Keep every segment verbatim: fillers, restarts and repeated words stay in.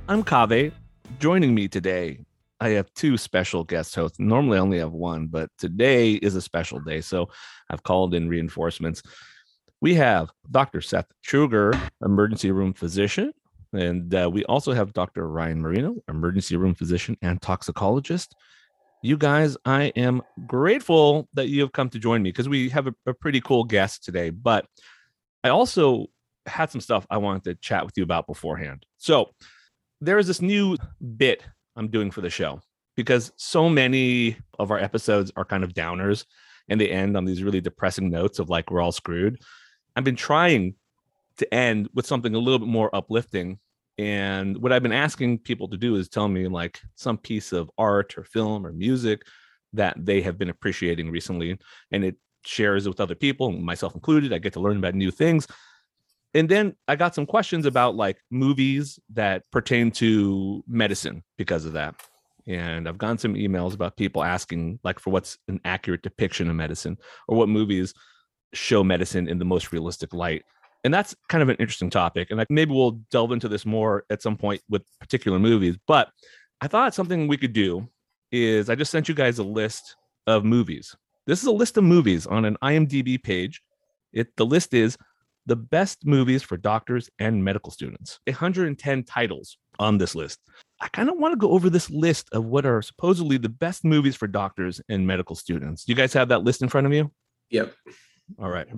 I'm Kave. Joining me today, I have two special guest hosts. Normally, I only have one, but today is a special day. So I've called in reinforcements. We have Doctor Seth Truger, emergency room physician. And uh, we also have Doctor Ryan Marino, emergency room physician and toxicologist. You guys, I am grateful that you have come to join me because we have a, a pretty cool guest today. But I also had some stuff I wanted to chat with you about beforehand. So, there is this new bit I'm doing for the show because so many of our episodes are kind of downers and they end on these really depressing notes of like we're all screwed. I've been trying to end with something a little bit more uplifting. And what I've been asking people to do is tell me like some piece of art or film or music that they have been appreciating recently. And it shares it with other people, myself included. I get to learn about new things. And then I got some questions about like movies that pertain to medicine because of that. And I've gotten some emails about people asking like for what's an accurate depiction of medicine or what movies show medicine in the most realistic light. And that's kind of an interesting topic. And like maybe we'll delve into this more at some point with particular movies. But I thought something we could do is I just sent you guys a list of movies. This is a list of movies on an IMDb page. It the list is the best movies for doctors and medical students. one hundred ten titles on this list. I kind of want to go over this list of what are supposedly the best movies for doctors and medical students. Do you guys have that list in front of you? Yep. All right.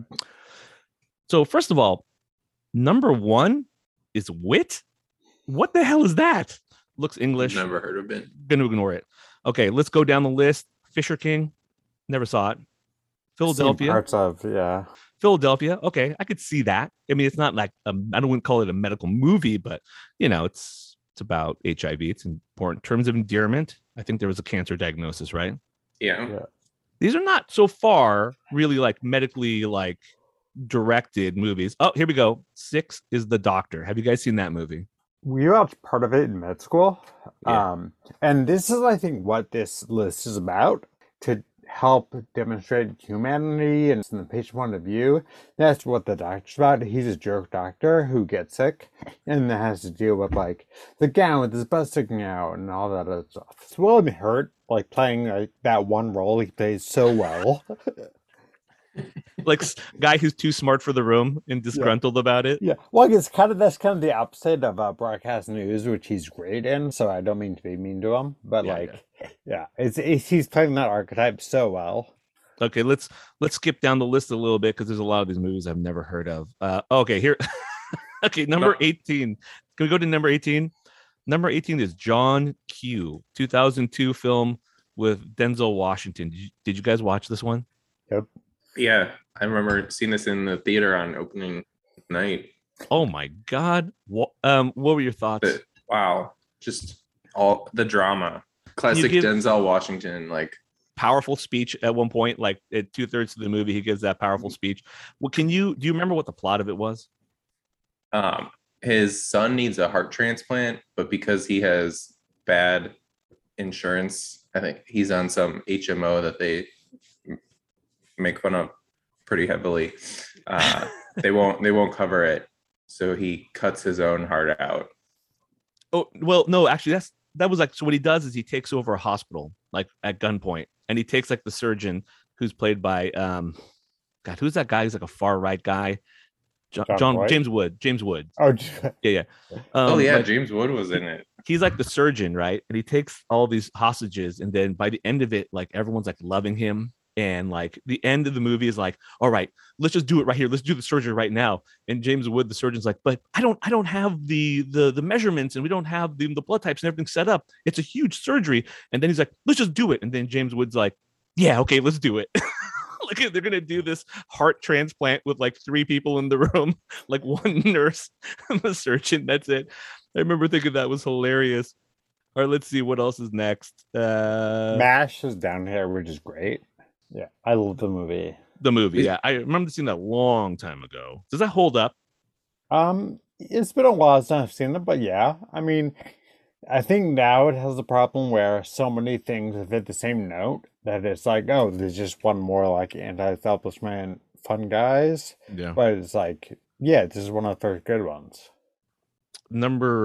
So first of all, number one is Wit. What the hell is that? Looks English. Never heard of it. Gonna ignore it. Okay, let's go down the list. Fisher King. Never saw it. Philadelphia. Seen parts of, yeah. Philadelphia. Okay, I could see that. I mean, it's not like um, I don't want to call it a medical movie, but you know, it's it's about H I V. It's important in terms of endearment. I think there was a cancer diagnosis, right? Yeah. yeah. These are not so far really like medically like directed movies. Oh, here we go. Six is The Doctor. Have you guys seen that movie? We watched part of it in med school. Yeah. Um, and this is, I think, what this list is about. To help demonstrate humanity and from the patient point of view. That's what the doctor's about. He's a jerk doctor who gets sick and then has to deal with like the gown with his butt sticking out and all that other stuff. It's William Hurt, like playing like that one role he plays so well. Like guy who's too smart for the room and disgruntled yeah. about it. Yeah, well, it's kind of that's kind of the opposite of uh, broadcast news, which he's great in. So I don't mean to be mean to him, but yeah, like, yeah, yeah it's, it's he's playing that archetype so well. Okay, let's let's skip down the list a little bit because there's a lot of these movies I've never heard of. Uh, okay, here. Okay, number eighteen. Can we go to number eighteen? Number eighteen is John Q, two thousand two film with Denzel Washington. Did you, did you guys watch this one? Yep. Yeah, I remember seeing this in the theater on opening night. Oh my god! What um, what were your thoughts? But, wow, just all the drama, classic give, Denzel Washington, like powerful speech at one point. Like at two thirds of the movie, he gives that powerful speech. Well, can you do you remember what the plot of it was? Um, his son needs a heart transplant, but because he has bad insurance, I think he's on some H M O that they make fun of pretty heavily. Uh, they won't they won't cover it, so he cuts his own heart out. Oh well, no, actually, that's that was like so. What he does is he takes over a hospital like at gunpoint, and he takes like the surgeon who's played by um, God, who's that guy? He's like a far right guy. John, John, John James Wood. James Wood. Oh yeah, yeah. Um, oh yeah, like, James Wood was in it. He's like the surgeon, right? And he takes all these hostages, and then by the end of it, like everyone's like loving him. And like the end of the movie is like, all right, let's just do it right here. Let's do the surgery right now. And James Wood, the surgeon's like, but I don't, I don't have the the the measurements, and we don't have the, the blood types and everything set up. It's a huge surgery. And then he's like, let's just do it. And then James Wood's like, yeah, okay, let's do it. Like they're gonna do this heart transplant with like three people in the room, like one nurse and the surgeon. That's it. I remember thinking that was hilarious. All right, let's see what else is next. Uh, MASH is down here, which is great. Yeah, I love the movie. The movie, yeah. I remember seeing that a long time ago. Does that hold up? Um, it's been a while since I've seen it, but yeah. I mean, I think now it has a problem where so many things have hit the same note that it's like, oh, there's just one more like anti-establishment fun guys. Yeah. But it's like, yeah, this is one of the first good ones. Number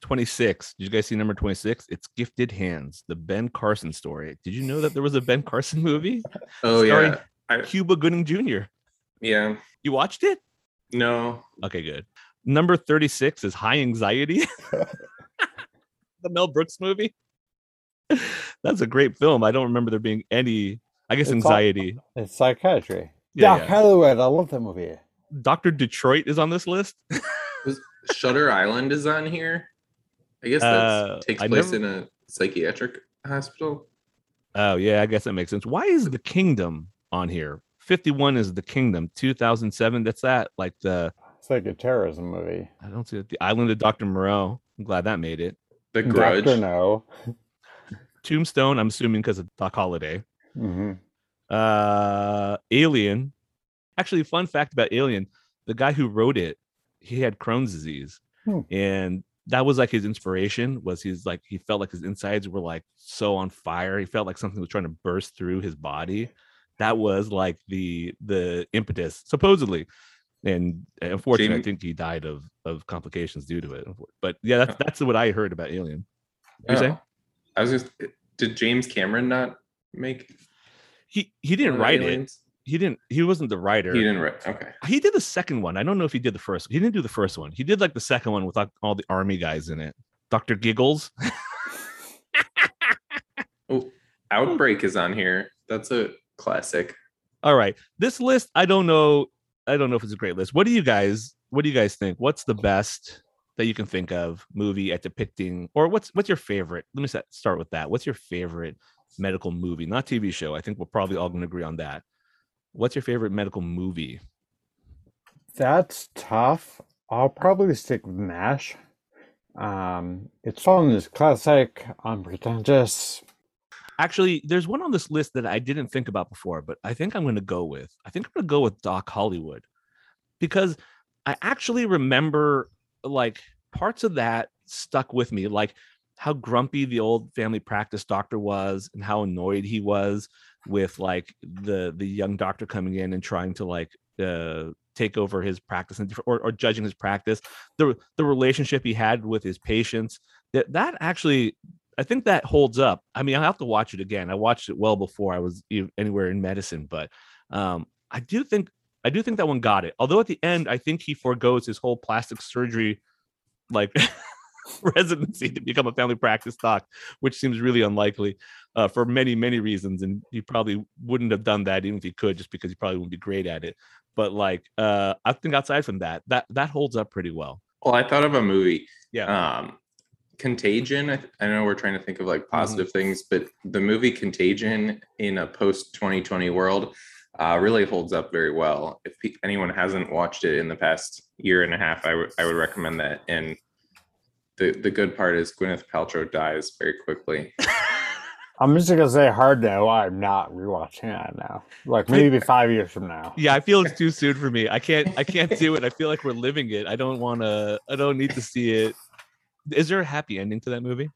twenty-six. Did you guys see number twenty-six? It's Gifted Hands, the Ben Carson story. Did you know that there was a Ben Carson movie? Oh starring yeah, I, Cuba Gooding Junior yeah. You watched it? No, Okay, good. Number thirty-six is High Anxiety, the Mel Brooks movie. That's a great film. I don't remember there being any, I guess, It's anxiety. All, it's psychiatry. Yeah, Doc yeah. Hollywood. I love that movie. Doctor Detroit is on this list. was Shutter Island is on here. I guess that Uh, takes I place never- in a psychiatric hospital. Oh, yeah, I guess that makes sense. Why is The Kingdom on here? fifty-one is The Kingdom. two thousand seven, that's that. Like the, It's like a terrorism movie. I don't see it. The Island of Doctor Moreau. I'm glad that made it. The Grudge. Doctor No. Tombstone, I'm assuming because of Doc Holliday. hmm Uh, Alien. Actually, fun fact about Alien, the guy who wrote it, he had Crohn's disease. Hmm. And that was like his inspiration, was he's like, he felt like his insides were like so on fire. He felt like something was trying to burst through his body. That was like the the impetus, supposedly. And unfortunately, I Jamie- think he died of of complications due to it. But yeah, that's that's what I heard about Alien. You Oh, saying? I was just. Did James Cameron not make? He he didn't one of write it. Aliens? He didn't. He wasn't the writer. He didn't write. Okay. He did the second one. I don't know if he did the first. He didn't do the first one. He did like the second one with like all the army guys in it. Doctor Giggles. Oh, Outbreak is on here. That's a classic. All right. This list, I don't know. I don't know if it's a great list. What do you guys what do you guys think? What's the best that you can think of movie at depicting, or what's what's your favorite? Let me set, start with that. What's your favorite medical movie? Not T V show. I think we're probably all going to agree on that. What's your favorite medical movie? That's tough. I'll probably stick with MASH. Um, it's fun. It's classic, unpretentious. Actually, there's one on this list that I didn't think about before, but I think I'm going to go with. I think I'm going to go with Doc Hollywood, because I actually remember like parts of that stuck with me, like how grumpy the old family practice doctor was and how annoyed he was with like the the young doctor coming in and trying to like uh take over his practice and or, or judging his practice, the the relationship he had with his patients, that that actually, I think that holds up. I mean, I'll have to watch it again. I watched it well before I was e- anywhere in medicine, but um I do think I do think that one got it. Although at the end, I think he forgoes his whole plastic surgery like residency to become a family practice doc, which seems really unlikely uh, for many, many reasons. And he probably wouldn't have done that even if he could, just because he probably wouldn't be great at it. But like, uh, I think outside from that, that that holds up pretty well. Well, I thought of a movie. Yeah. Um, Contagion. I, I know we're trying to think of Mm-hmm. like positive things, but the movie Contagion in a post twenty twenty world uh, really holds up very well. If pe- anyone hasn't watched it in the past year and a half, I would I would recommend that. And the the good part is Gwyneth Paltrow dies very quickly. I'm just gonna say hard no. I'm not rewatching that now. Like maybe five years from now. Yeah, I feel it's too soon for me. I can't I can't do it. I feel like we're living it. I don't want to, I don't need to see it. Is there a happy ending to that movie?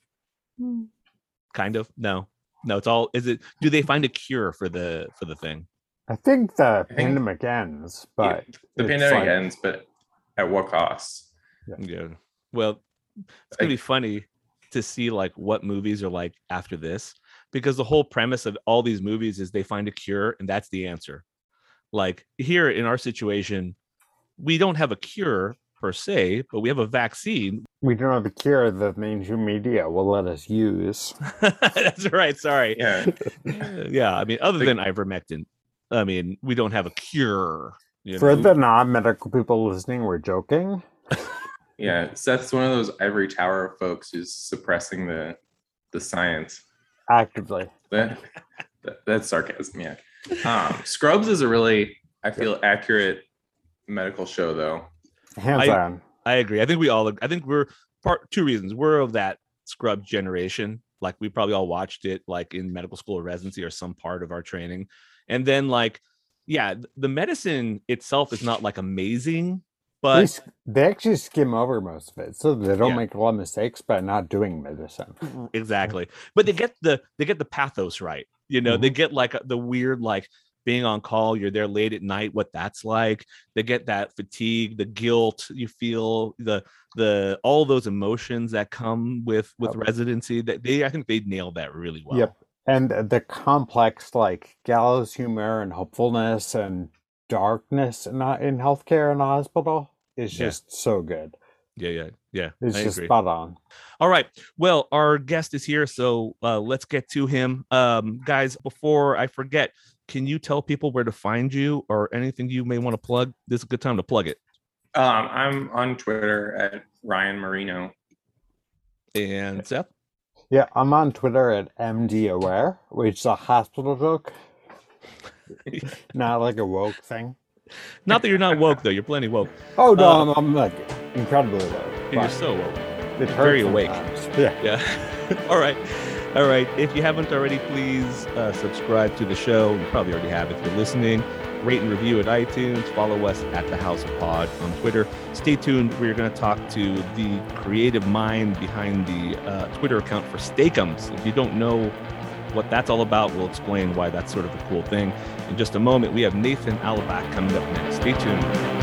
Kind of. No. No, it's all, is it, do they find a cure for the for the thing? I think the think- pandemic ends, but Yeah, the it's pandemic like- ends, but at what cost? Yeah. Well, it's gonna be funny to see like what movies are like after this, because the whole premise of all these movies is they find a cure and that's the answer. Like here in our situation, we don't have a cure per se, but we have a vaccine. we don't have a cure that mainstream media will let us use. That's right. Sorry. Yeah. Uh, yeah. I mean, other Like- than ivermectin, I mean, we don't have a cure. You For know? the non-medical people listening, we're joking. Yeah, Seth's one of those ivory tower folks who's suppressing the the science. Actively. That, that- that's sarcasm. Yeah. Um, Scrubs is a really, I feel, accurate medical show, though. Hands I- on. I agree. I think we all. I think we're part two reasons. We're of that Scrub generation. Like we probably all watched it, like in medical school or residency or some part of our training. And then, like, yeah, the medicine itself is not like amazing, They, but s- they actually skim over most of it, so they don't Yeah. make a lot of mistakes by not doing medicine. exactly. But they get the they get the pathos right. You know, they get like the weird like being on call, you're there late at night, what that's like. They get that fatigue, the guilt you feel, the the all those emotions that come with with Yep. residency. That they I think they nailed that really well. Yep. And the complex, like, gallows humor and hopefulness and darkness in, in healthcare in a hospital is Yeah. just so good. Yeah, yeah, yeah. It's I just agree. spot on. All right. Well, our guest is here, so uh, let's get to him. Um, guys, before I forget, can you tell people where to find you or anything you may want to plug? This is a good time to plug it. Um, I'm on Twitter at Ryan Marino. And Seth? Yeah, I'm on Twitter at M D Aware, which is a hospital joke. Not like a woke thing. Not that you're not woke, though. You're plenty woke. Oh, no, Uh, I'm, I'm like incredibly woke. You're but so woke. it very hurts awake. sometimes. Yeah. Yeah. All right. All right. If you haven't already, please uh, subscribe to the show. You probably already have if you're listening. Rate and review at iTunes. Follow us at the House of Pod on Twitter. Stay tuned. We're going to talk to the creative mind behind the uh, Twitter account for Steakums. If you don't know what that's all about, we'll explain why that's sort of a cool thing. In just a moment, we have Nathan Alabak coming up next. Stay tuned.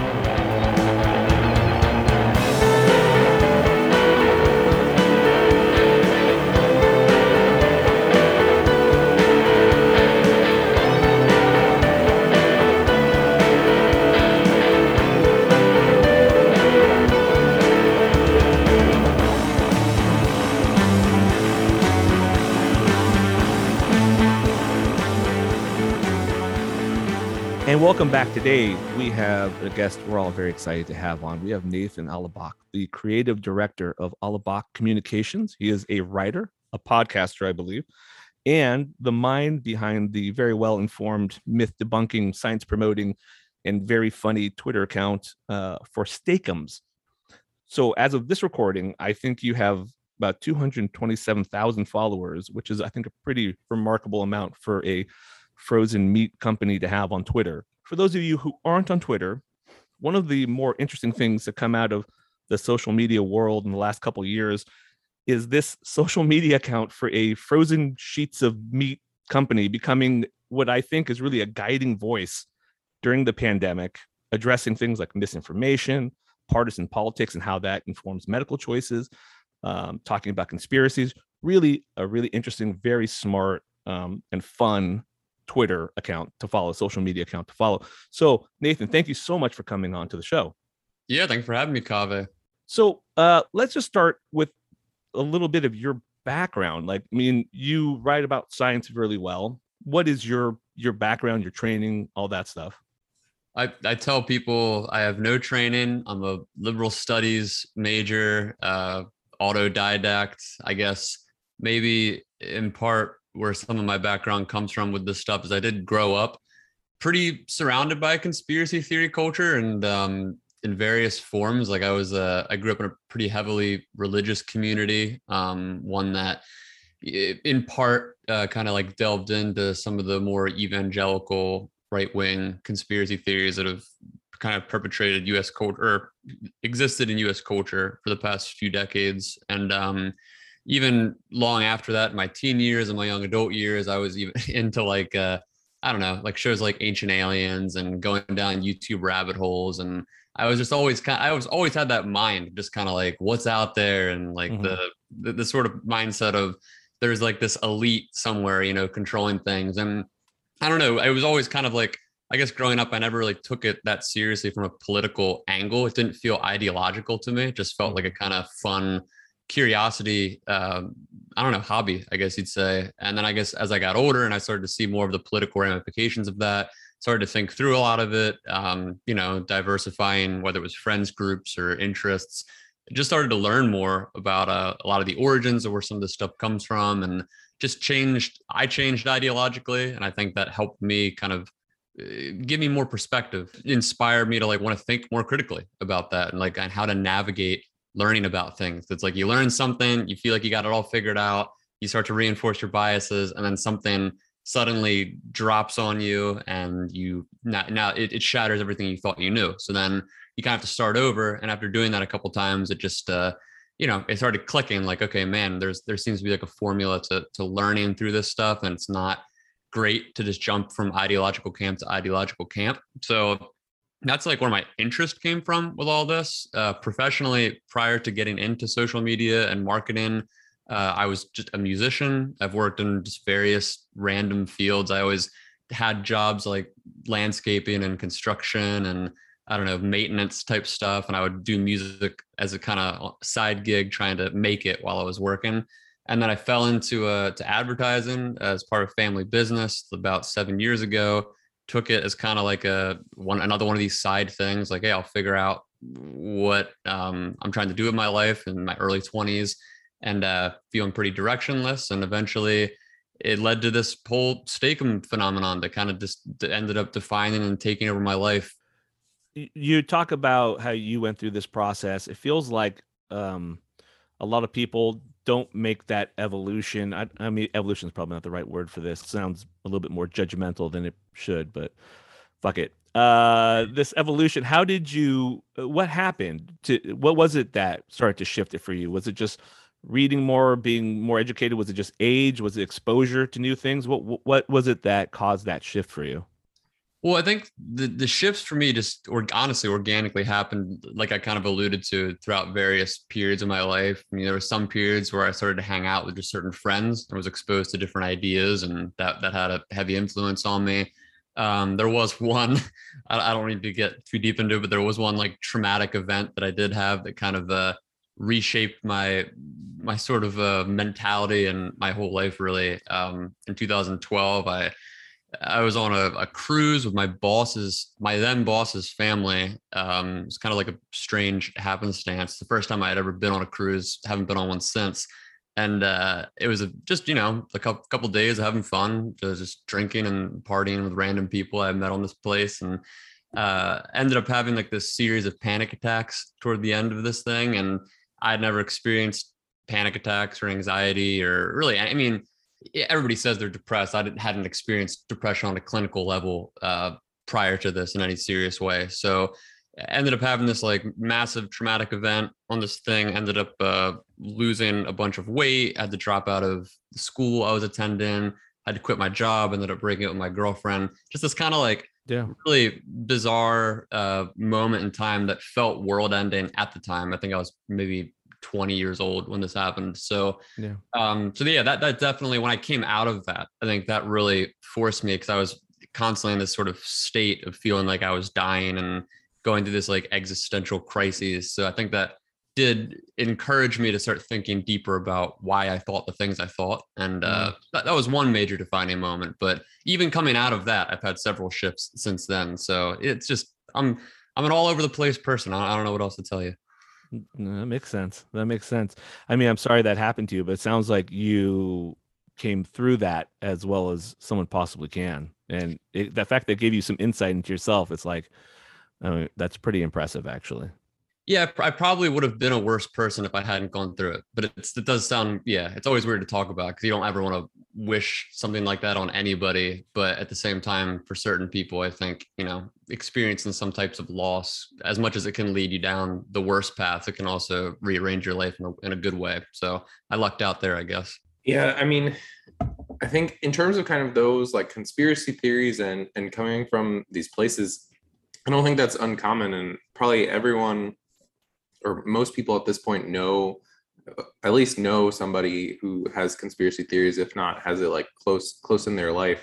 And welcome back. Today, we have a guest we're all very excited to have on. We have Nathan Alabak, the creative director of Alabak Communications. He is a writer, a podcaster, I believe, and the mind behind the very well-informed, myth-debunking, science-promoting, and very funny Twitter account uh, for Steakums. So as of this recording, I think you have about two hundred twenty-seven thousand followers, which is, I think, a pretty remarkable amount for a frozen meat company to have on Twitter. For those of you who aren't on Twitter, one of the more interesting things that come out of the social media world in the last couple of years is this social media account for a frozen sheets of meat company becoming what I think is really a guiding voice during the pandemic, addressing things like misinformation, partisan politics, and how that informs medical choices, um, talking about conspiracies. Really a really interesting, very smart um, and fun Twitter account to follow, social media account to follow. So Nathan, thank you so much for coming on to the show. Yeah, thanks for having me, Kaveh. So uh, let's just start with a little bit of your background. Like, I mean, you write about science really well. What is your your background, your training, all that stuff? I, I tell people I have no training. I'm a liberal studies major, uh, autodidact, I guess. Maybe in part where some of my background comes from with this stuff is I did grow up pretty surrounded by conspiracy theory culture and um, in various forms. Like I was, uh, I grew up in a pretty heavily religious community, um, one that in part uh, kind of like delved into some of the more evangelical right-wing conspiracy theories that have kind of perpetrated U S culture or existed in U S culture for the past few decades. And um, even long after that, in my teen years and my young adult years, I was even into like, uh, I don't know, like shows like Ancient Aliens and going down YouTube rabbit holes. And I was just always kind of, I was always had that mind, just kind of like what's out there. And like mm-hmm. the, the, the sort of mindset of there's like this elite somewhere, you know, controlling things. And I don't know, it was always kind of like, I guess growing up, I never really took it that seriously from a political angle. It didn't feel ideological to me. It just felt like a kind of fun curiosity, um, I don't know, hobby, I guess you'd say. And then I guess as I got older and I started to see more of the political ramifications of that, started to think through a lot of it, um, you know, diversifying, whether it was friends groups or interests, just started to learn more about uh, a lot of the origins of where some of this stuff comes from, and just changed, I changed ideologically. And I think that helped me kind of give me more perspective, inspired me to like want to think more critically about that and like and how to navigate learning about things. It's like you learn something, you feel like you got it all figured out, you start to reinforce your biases, and then something suddenly drops on you and you now, now it, it shatters everything you thought you knew. So then you kind of have to start over. And after doing that a couple of times, it just uh you know, it started clicking like, okay, man, there's there seems to be like a formula to to learning through this stuff, and it's not great to just jump from ideological camp to ideological camp. So that's like where my interest came from with all this. Uh, professionally, prior to getting into social media and marketing, uh, I was just a musician. I've worked in just various random fields. I always had jobs like landscaping and construction and I don't know, maintenance type stuff. And I would do music as a kind of side gig, trying to make it while I was working. And then I fell into uh, to advertising as part of family business about seven years ago. Took it as kind of like a one another one of these side things. Like, hey, I'll figure out what um, I'm trying to do with my life in my early twenties, and uh, feeling pretty directionless. And eventually, it led to this whole Steak-umm phenomenon that kind of just ended up defining and taking over my life. You talk about how you went through this process. It feels like um, a lot of people don't make that evolution. I, I mean, evolution is probably not the right word for this. It sounds a little bit more judgmental than it should, but fuck it. Uh, this evolution, how did you, what happened to, what was it that started to shift it for you? Was it just reading more, being more educated? Was it just age? Was it exposure to new things? What, what was it that caused that shift for you? Well, I think the, the shifts for me just or honestly organically happened, like I kind of alluded to, throughout various periods of my life. I mean, there were some periods where I started to hang out with just certain friends. I was exposed to different ideas, and that that had a heavy influence on me. Um, there was one, I, I don't need to get too deep into it, but there was one like traumatic event that I did have that kind of uh, reshaped my my sort of uh, mentality and my whole life, really. Um, in two thousand twelve, I I was on a, a cruise with my boss's, my then boss's family. Um, it's kind of like a strange happenstance. The first time I had ever been on a cruise, haven't been on one since. And uh, it was a, just, you know, a couple, couple days of having fun, just drinking and partying with random people I met on this place. And uh, ended up having like this series of panic attacks toward the end of this thing. And I'd never experienced panic attacks or anxiety or really, I mean, everybody says they're depressed. I didn't, hadn't experienced depression on a clinical level uh, prior to this in any serious way. So I ended up having this like massive traumatic event on this thing, ended up uh, losing a bunch of weight, had to drop out of the school I was attending, had to quit my job, ended up breaking up with my girlfriend. Just this kind of like yeah. really bizarre uh, moment in time that felt world ending at the time. I think I was maybe twenty years old when this happened. So, yeah. Um, so yeah, that, that definitely, when I came out of that, I think that really forced me, because I was constantly in this sort of state of feeling like I was dying and going through this like existential crises. So I think that did encourage me to start thinking deeper about why I thought the things I thought. And uh, mm. that, that was one major defining moment. But even coming out of that, I've had several shifts since then. So it's just, I'm, I'm an all over the place person. I, I don't know what else to tell you. No, that makes sense. That makes sense. I mean, I'm sorry that happened to you, but it sounds like you came through that as well as someone possibly can. And it, the fact that it gave you some insight into yourself, it's like, I mean, that's pretty impressive, actually. Yeah, I probably would have been a worse person if I hadn't gone through it. But it's, it does sound, yeah, it's always weird to talk about because you don't ever want to wish something like that on anybody. But at the same time, for certain people, I think, you know, experiencing some types of loss, as much as it can lead you down the worst path, it can also rearrange your life in a, in a good way. So I lucked out there, I guess. Yeah, I mean, I think in terms of kind of those like conspiracy theories and and coming from these places, I don't think that's uncommon. And probably everyone, or most people at this point, know, at least know somebody who has conspiracy theories, if not has it like close close in their life.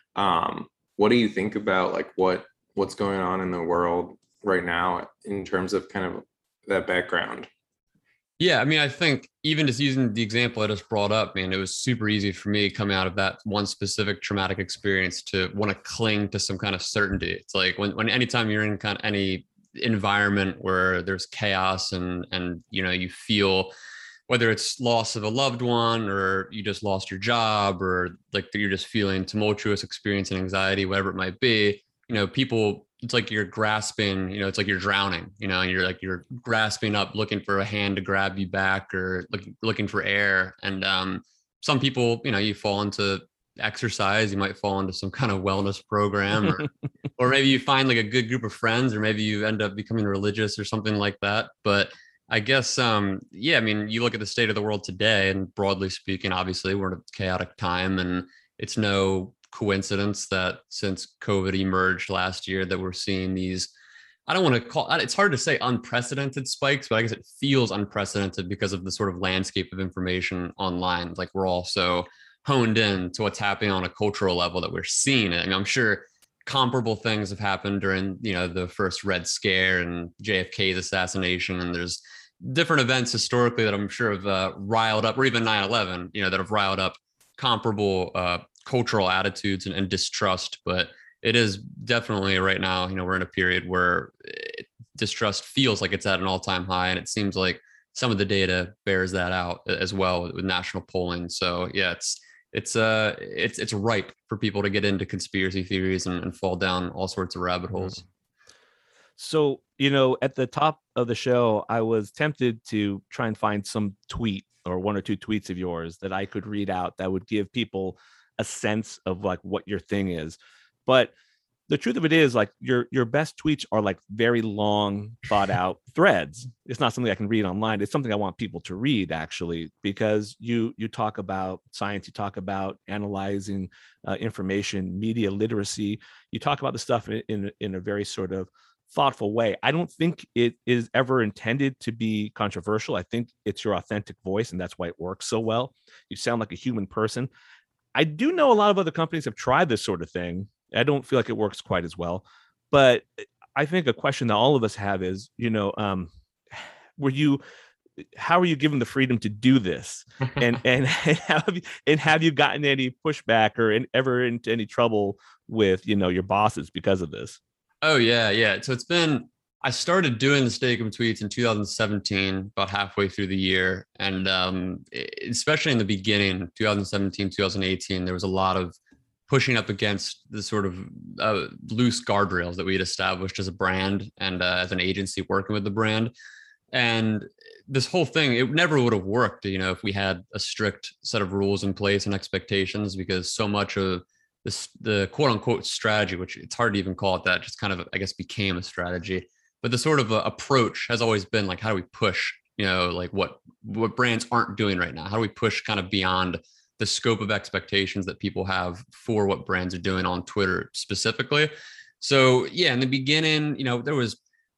Um, what do you think about like what what's going on in the world right now in terms of kind of that background? Yeah, I mean, I think even just using the example I just brought up, man, it was super easy for me coming out of that one specific traumatic experience to want to cling to some kind of certainty. It's like when, when anytime you're in kind of any environment where there's chaos and, and, you know, you feel whether it's loss of a loved one or you just lost your job or like you're just feeling tumultuous experience and anxiety, whatever it might be, you know, people, it's like you're grasping, you know, it's like you're drowning, you know, and you're like, you're grasping up, looking for a hand to grab you back or looking, looking for air. And um, some people, you know, you fall into exercise, you might fall into some kind of wellness program or, or maybe you find like a good group of friends, or maybe you end up becoming religious or something like that. But I guess, um, yeah, I mean, you look at the state of the world today and broadly speaking, obviously we're in a chaotic time and it's no coincidence that since COVID emerged last year that we're seeing these, I don't want to call it's hard to say unprecedented spikes, but I guess it feels unprecedented because of the sort of landscape of information online. Like we're all so honed in to what's happening on a cultural level that we're seeing it. And I'm sure comparable things have happened during, you know, the first Red Scare and J F K's assassination. And there's different events historically that I'm sure have uh, riled up, or even nine eleven, you know, that have riled up comparable uh, cultural attitudes and, and distrust. But it is definitely right now, you know, we're in a period where it, distrust feels like it's at an all-time high. And it seems like some of the data bears that out as well with national polling. So yeah, it's, it's, uh, it's, it's ripe for people to get into conspiracy theories and, and fall down all sorts of rabbit holes. So, you know, at the top of the show, I was tempted to try and find some tweet or one or two tweets of yours that I could read out that would give people a sense of like what your thing is. But the truth of it is, like, your your best tweets are like very long, thought out threads. It's not something I can read online. It's something I want people to read, actually, because you you talk about science, you talk about analyzing uh, information, media literacy. You talk about the stuff in, in in a very sort of thoughtful way. I don't think it is ever intended to be controversial. I think it's your authentic voice, and that's why it works so well. You sound like a human person. I do know a lot of other companies have tried this sort of thing. I don't feel like it works quite as well, but I think a question that all of us have is, you know, um, were you, how are you given the freedom to do this? And, and, and, have you, and have you gotten any pushback or in, ever into any trouble with, you know, your bosses because of this? Oh yeah. Yeah. So it's been, I started doing the Steak-umm tweets in two thousand seventeen, about halfway through the year. And um, especially in the beginning, two thousand seventeen, two thousand eighteen, there was a lot of pushing up against the sort of uh, loose guardrails that we had established as a brand and uh, as an agency working with the brand. And this whole thing, it never would have worked, you know, if we had a strict set of rules in place and expectations, because so much of this, the quote unquote strategy, which it's hard to even call it that, just kind of, I guess, became a strategy. But the sort of uh, approach has always been like, how do we push, you know, like what, what brands aren't doing right now? How do we push kind of beyond the scope of expectations that people have for what brands are doing on Twitter specifically? So yeah, in the beginning, you know, there was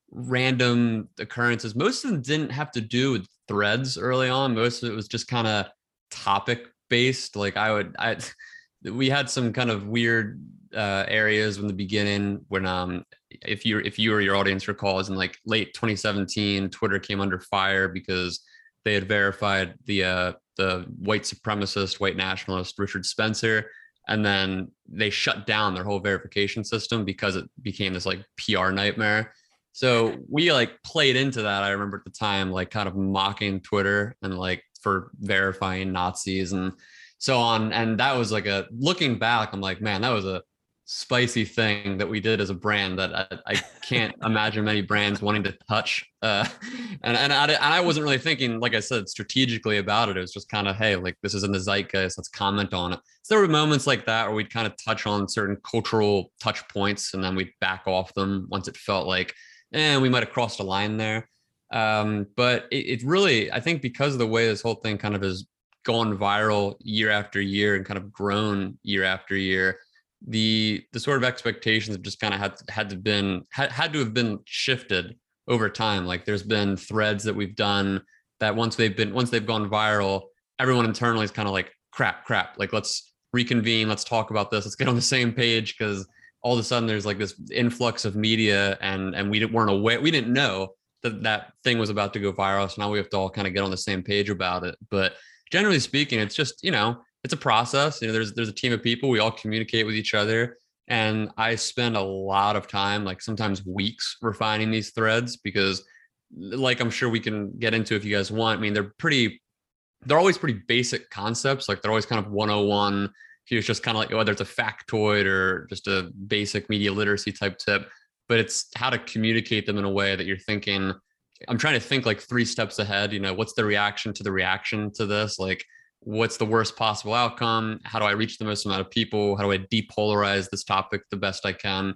random occurrences. Most of them didn't have to do with threads early on. Most of it was just kind of topic based. Like I would, I, we had some kind of weird uh, areas in the beginning when, um, if you if you or your audience recalls, in like late twenty seventeen, Twitter came under fire because they had verified the uh, the white supremacist, white nationalist Richard Spencer, and then they shut down their whole verification system because it became this like P R nightmare. So we like played into that. I remember at the time, like kind of mocking Twitter and like for verifying Nazis and so on. And that was like a, looking back, I'm like, man, that was a spicy thing that we did as a brand that I, I can't imagine many brands wanting to touch. Uh, and and I, and I wasn't really thinking, like I said, strategically about it. It was just kind of, hey, like this is in the zeitgeist, let's comment on it. So there were moments like that where we'd kind of touch on certain cultural touch points and then we'd back off them once it felt like, eh, we might have crossed a line there. Um, but it, it really, I think because of the way this whole thing kind of has gone viral year after year and kind of grown year after year, the the sort of expectations have just kind of had had to been had, had to have been shifted over time. Like there's been threads that we've done that once they've been once they've gone viral, everyone internally is kind of like crap crap like let's reconvene, let's talk about this, let's get on the same page, because all of a sudden there's like this influx of media and and we weren't aware, we didn't know that that thing was about to go viral, so now we have to all kind of get on the same page about it. But generally speaking, it's just, you know, it's a process. You know, there's there's a team of people. We all communicate with each other, and I spend a lot of time, like sometimes weeks, refining these threads because, like I'm sure we can get into if you guys want. I mean, they're pretty, they're always pretty basic concepts. Like they're always kind of one oh one. It's just kind of like whether it's a factoid or just a basic media literacy type tip, but it's how to communicate them in a way that you're thinking. I'm trying to think like three steps ahead. You know, what's the reaction to the reaction to this? Like, what's the worst possible outcome? How do I reach the most amount of people? How do I depolarize this topic the best I can?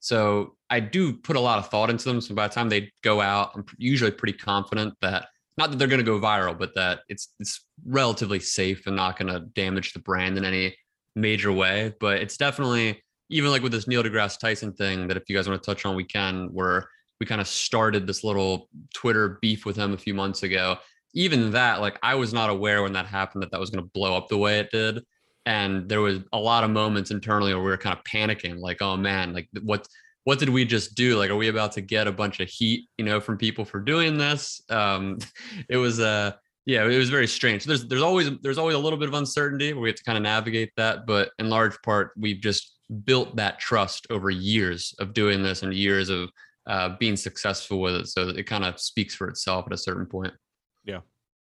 So I do put a lot of thought into them. So by the time they go out, I'm usually pretty confident that, not that they're going to go viral, but that it's it's relatively safe and not going to damage the brand in any major way, but it's definitely, even like with this Neil deGrasse Tyson thing that if you guys want to touch on, we can, where we kind of started this little Twitter beef with him a few months ago. Even that, like I was not aware when that happened that that was going to blow up the way it did. And there was a lot of moments internally where we were kind of panicking, like, oh man, like what what did we just do? Like, are we about to get a bunch of heat, you know, from people for doing this? Um, it was a uh, yeah, it was very strange. There's there's always there's always a little bit of uncertainty where we have to kind of navigate that, but in large part, we've just built that trust over years of doing this and years of uh, being successful with it. So that it kind of speaks for itself at a certain point. Yeah.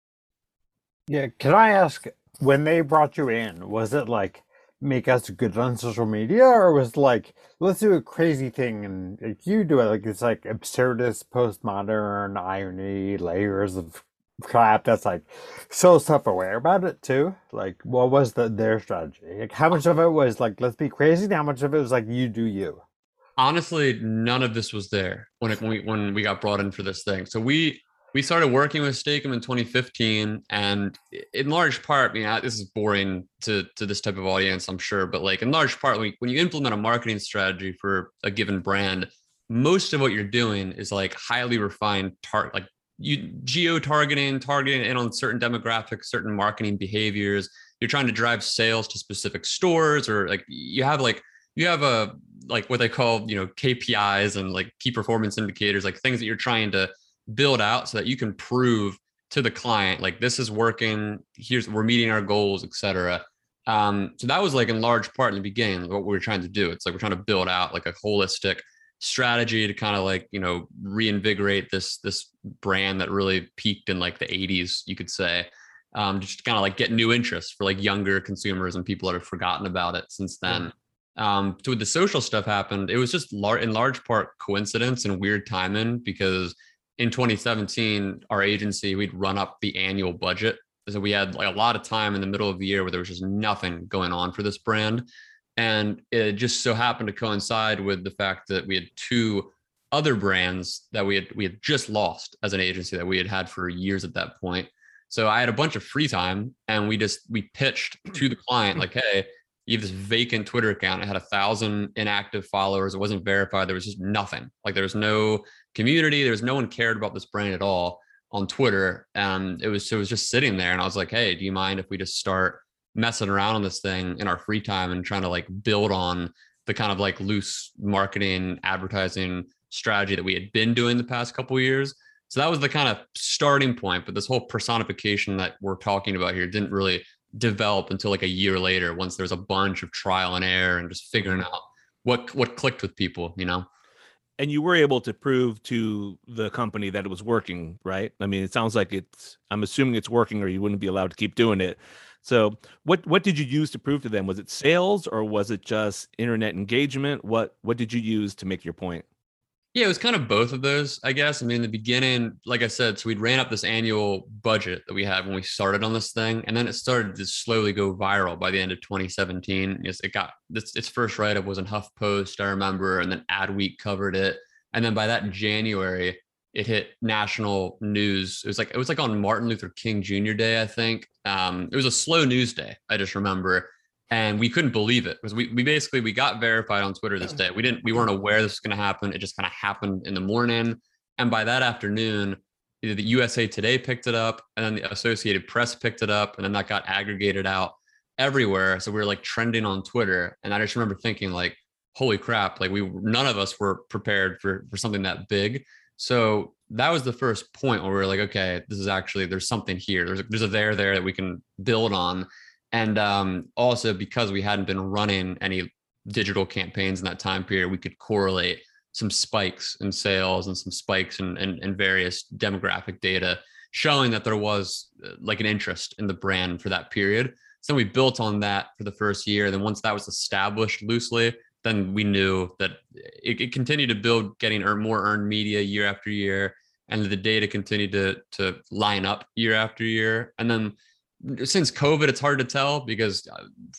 Yeah. Can I ask, when they brought you in, was it like, make us good on social media, or was it like, let's do a crazy thing and like, you do it, like it's like absurdist, postmodern irony, layers of crap that's like so self-aware about it too? Like, what was the their strategy? Like, how much of it was like, let's be crazy, and how much of it was like, you do you? Honestly, none of this was there when it, when we when we got brought in for this thing. So we we started working with Steak-umm in twenty fifteen, and in large part, I mean, this is boring to to this type of audience, I'm sure, but like in large part, when, when you implement a marketing strategy for a given brand, most of what you're doing is like highly refined tar- like you geo targeting, targeting in on certain demographics, certain marketing behaviors. You're trying to drive sales to specific stores, or like you have like you have a like what they call, you know, K P Is and like key performance indicators, like things that you're trying to build out so that you can prove to the client, like this is working, here's, we're meeting our goals, et cetera. Um, so that was like in large part in the beginning what we were trying to do. It's like we're trying to build out like a holistic strategy to kind of like, you know, reinvigorate this this brand that really peaked in like the eighties, you could say. Um, just kind of like get new interest for like younger consumers and people that have forgotten about it since then. Um, so when the social stuff happened, it was just lar- in large part coincidence and weird timing, because in twenty seventeen, our agency, we'd run up the annual budget. So we had like a lot of time in the middle of the year where there was just nothing going on for this brand. And it just so happened to coincide with the fact that we had two other brands that we had we had just lost as an agency that we had had for years at that point. So I had a bunch of free time, and we just we pitched to the client like, hey, you have this vacant Twitter account. It had a thousand inactive followers. It wasn't verified. There was just nothing. Like there was no community. There was no one cared about this brand at all on Twitter. And it was, it was just sitting there. And I was like, hey, do you mind if we just start messing around on this thing in our free time and trying to like build on the kind of like loose marketing, advertising strategy that we had been doing the past couple of years? So that was the kind of starting point. But this whole personification that we're talking about here didn't really develop until like a year later, once there's a bunch of trial and error and just figuring out what what clicked with people, you know. And you were able to prove to the company that it was working, right? I mean, it sounds like it's, I'm assuming it's working, or you wouldn't be allowed to keep doing it. So what what did you use to prove to them? Was it sales, or was it just internet engagement? What what did you use to make your point? Yeah, it was kind of both of those, I guess. I mean, in the beginning, like I said, so we'd ran up this annual budget that we had when we started on this thing, and then it started to slowly go viral by the end of twenty seventeen. Yes, it got this, its first write-up was in HuffPost, I remember, and then Adweek covered it, and then by that January, it hit national news. It was like it was like on Martin Luther King Junior Day, I think. Um, it was a slow news day, I just remember. And we couldn't believe it because we, we basically we got verified on Twitter this day. We didn't we weren't aware this was going to happen. It just kind of happened in the morning, and by that afternoon, either the U S A Today picked it up, and then the Associated Press picked it up, and then that got aggregated out everywhere. So we were like trending on Twitter, and I just remember thinking like, "Holy crap!" Like we none of us were prepared for for something that big. So that was the first point where we were like, "Okay, this is actually there's something here. There's a, there's a there there that we can build on." And um, also because we hadn't been running any digital campaigns in that time period, we could correlate some spikes in sales and some spikes in, in, in various demographic data showing that there was uh, like an interest in the brand for that period. So we built on that for the first year. Then once that was established loosely, then we knew that it, it continued to build, getting earn, more earned media year after year. And the data continued to, to line up year after year. And then since COVID, it's hard to tell because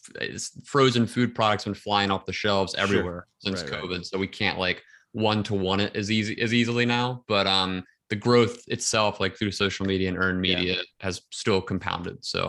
frozen food products have been flying off the shelves everywhere sure. since right, COVID. Right. So we can't like one to one it as easy as easily now. But um, the growth itself, like through social media and earned media, yeah. has still compounded. So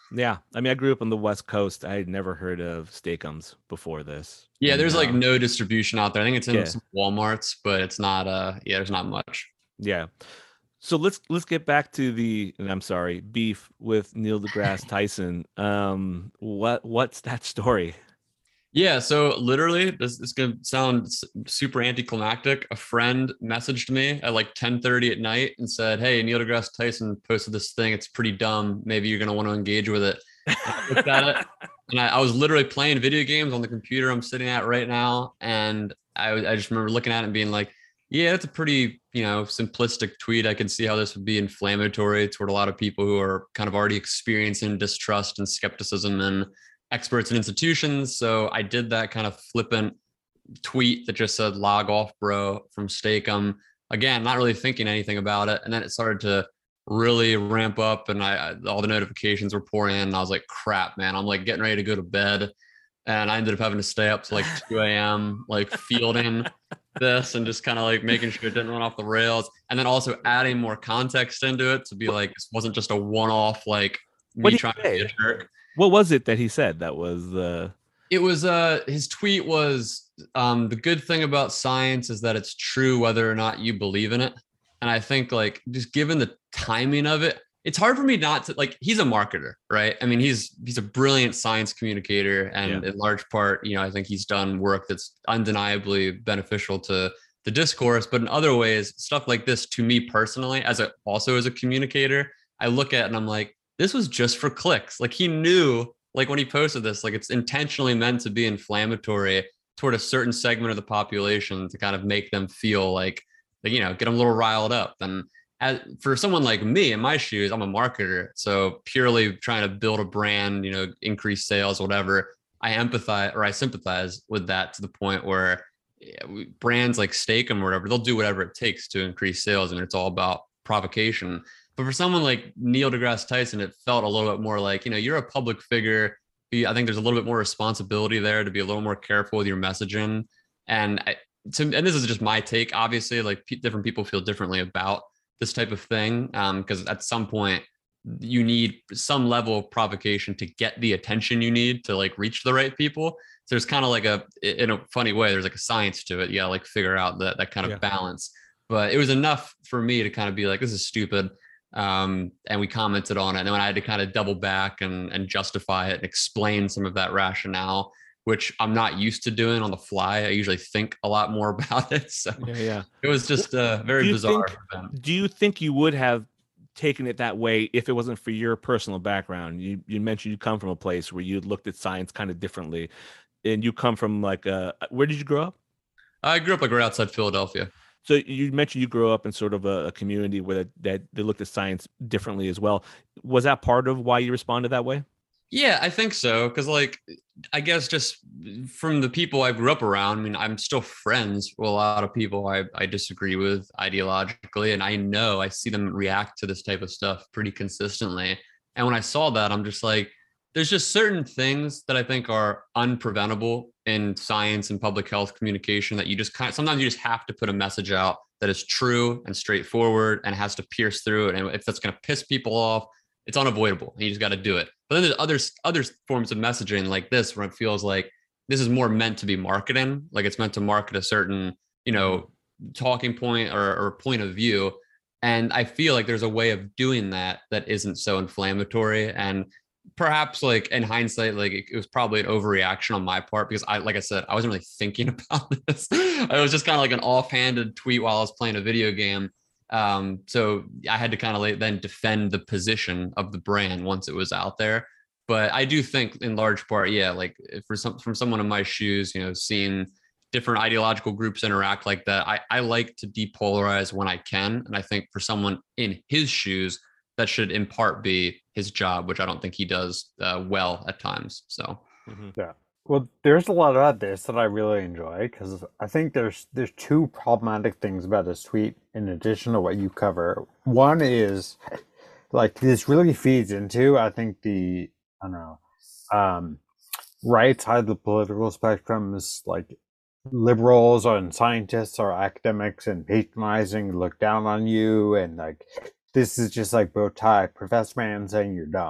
Yeah. I mean, I grew up on the West Coast. I had never heard of Steakums before this. Yeah, And there's like now, no distribution out there. I think it's in yeah, some Walmarts, but it's not. Uh, yeah, there's not much. yeah. So let's let's get back to the, and I'm sorry, beef with Neil deGrasse Tyson. Um, what what's that story? Yeah, so literally, this, this is gonna sound s- super anticlimactic. A friend messaged me at like ten thirty at night and said, "Hey, Neil deGrasse Tyson posted this thing. It's pretty dumb. Maybe you're gonna want to engage with it." And I looked at it, and I, I was literally playing video games on the computer I'm sitting at right now, and I, I just remember looking at it and being like, "Yeah, it's a pretty, you know, simplistic tweet. I can see how this would be inflammatory toward a lot of people who are kind of already experiencing distrust and skepticism and experts and institutions." So I did that kind of flippant tweet that just said "log off, bro" from Steakum. Again, not really thinking anything about it, and then it started to really ramp up, and I, I all the notifications were pouring in, and I was like, "Crap, man!" I'm like getting ready to go to bed, and I ended up having to stay up to like two a m like fielding this and just kind of like making sure it didn't run off the rails, and then also adding more context into it to be like this wasn't just a one-off like What me did trying he to be a say? jerk. What was it that he said that was the It was uh his tweet was um the good thing about science is that it's true whether or not you believe in it. And I think like just given the timing of it, it's hard for me not to like he's a marketer, right? I mean, he's he's a brilliant science communicator and yeah in large part, you know, I think he's done work that's undeniably beneficial to the discourse, but in other ways, stuff like this to me personally as a also as a communicator, I look at and I'm like this was just for clicks. Like he knew like when he posted this, like it's intentionally meant to be inflammatory toward a certain segment of the population to kind of make them feel like, like you know, get them a little riled up. And as, for someone like me in my shoes, I'm a marketer, so purely trying to build a brand, you know, increase sales, whatever. I empathize or I sympathize with that to the point where yeah, we, brands like Steakum or whatever, they'll do whatever it takes to increase sales, and it's all about provocation. But for someone like Neil deGrasse Tyson, it felt a little bit more like, you know, you're a public figure. I think there's a little bit more responsibility there to be a little more careful with your messaging. And I, to, and this is just my take. Obviously, like p- different people feel differently about this type of thing because um, at some point you need some level of provocation to get the attention you need to like reach the right people. So there's kind of like a, in a funny way, there's like a science to it. You gotta like figure out that that kind of yeah balance. But it was enough for me to kind of be like, this is stupid. Um, and we commented on it. And then I had to kind of double back and, and justify it and explain some of that rationale, which I'm not used to doing on the fly. I usually think a lot more about it. So yeah yeah it was just uh, do very you bizarre think for them. do you think you would have taken it that way if it wasn't for your personal background? You you mentioned you come from a place where you looked at science kind of differently, and you come from like a where did you grow up? I grew up like right outside Philadelphia. So you mentioned you grew up in sort of a, a community where that, that they looked at science differently as well. Was that part of why you responded that way? Yeah, I think so. Cause like, I guess just from the people I grew up around, I mean, I'm still friends with a lot of people I, I disagree with ideologically. And I know I see them react to this type of stuff pretty consistently. And when I saw that, I'm just like, there's just certain things that I think are unpreventable in science and public health communication that you just kind of sometimes you just have to put a message out that is true and straightforward and has to pierce through it. And if that's going to piss people off, it's unavoidable. And you just got to do it. But then there's other other forms of messaging like this where it feels like this is more meant to be marketing, like it's meant to market a certain, you know, talking point or, or point of view. And I feel like there's a way of doing that that isn't so inflammatory. And perhaps like in hindsight, like it, it was probably an overreaction on my part because I, like I said, I wasn't really thinking about this. It was just kind of like an offhanded tweet while I was playing a video game. Um, so I had to kind of like then defend the position of the brand once it was out there. But I do think in large part, yeah, like for some from someone in my shoes, you know, seeing different ideological groups interact like that, I, I like to depolarize when I can. And I think for someone in his shoes, that should in part be his job, which I don't think he does uh, well at times. So Mhm. Yeah. Well, there's a lot about this that I really enjoy because I think there's there's two problematic things about this tweet in addition to what you cover. One is like this really feeds into I think the I don't know um, right side of the political spectrum is like liberals and scientists or academics and patronizing, look down on you, and like this is just like bow tie professor man saying you're dumb.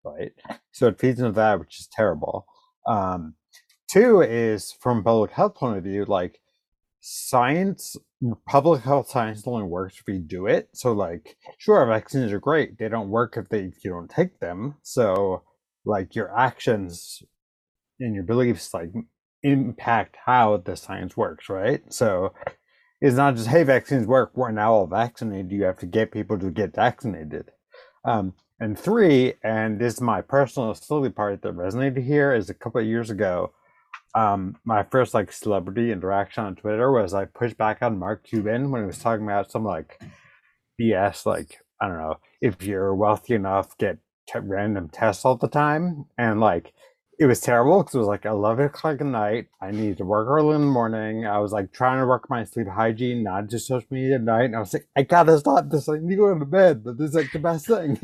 right? So it feeds into that, which is terrible. Um, two is from a public health point of view, like science, public health science only works if you do it. So like, sure, vaccines are great. They don't work if they if you don't take them. So like your actions and your beliefs like impact how the science works, right? So it's not just, hey, vaccines work, we're now all vaccinated. You have to get people to get vaccinated. Um, and three, and this is my personal silly part that resonated here, is a couple of years ago, um, my first like celebrity interaction on Twitter was I pushed back on Mark Cuban when he was talking about some like B S, like, I don't know, if you're wealthy enough, get t- random tests all the time. And like, it was terrible because it was like eleven o'clock at night. I needed to work early in the morning. I was like trying to work my sleep hygiene, not just social media at night. And I was like, I gotta stop this. I need to go to bed, but this is like the best thing.